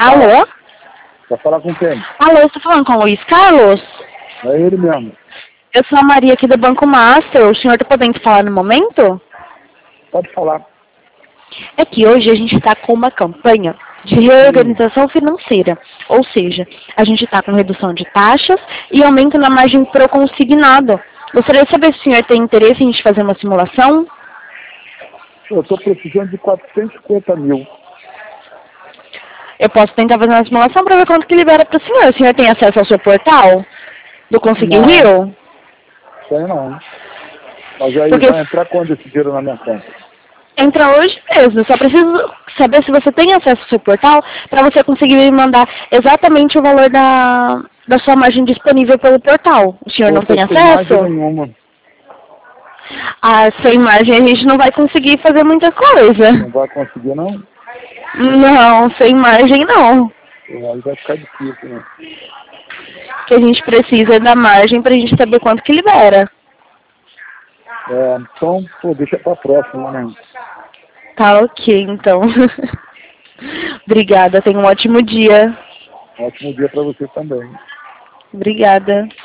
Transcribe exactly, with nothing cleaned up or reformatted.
Alô? Vai falar com quem? Alô, estou falando com o Luiz Carlos? É ele mesmo. Eu sou a Maria aqui do Banco Master. O senhor está podendo falar no momento? Pode falar. É que hoje a gente está com uma campanha de reorganização financeira. Ou seja, a gente está com redução de taxas e aumento na margem pro consignado. Gostaria de saber se o senhor tem interesse em a gente fazer uma simulação? Eu estou precisando de quatrocentos e cinquenta mil. Eu posso tentar fazer uma simulação para ver quanto que libera para o senhor. O senhor tem acesso ao seu portal do Consegui Não. Rio? Sei não. Mas aí Porque vai entrar quando esse dinheiro na minha conta? entra hoje mesmo. Só preciso saber se você tem acesso ao seu portal para você conseguir me mandar exatamente o valor da, da sua margem disponível pelo portal. O senhor não Você tem tem acesso? margem nenhuma. Ah, sem margem a gente não vai conseguir fazer muita coisa. Não vai conseguir não? Não, sem margem não. Aí vai ficar difícil, né? O que a gente precisa é da margem para a gente saber quanto que libera. É, então, pô, deixa pra próxima, né? Tá ok, então. Obrigada, tenha um ótimo dia. Ótimo dia pra você também. Obrigada.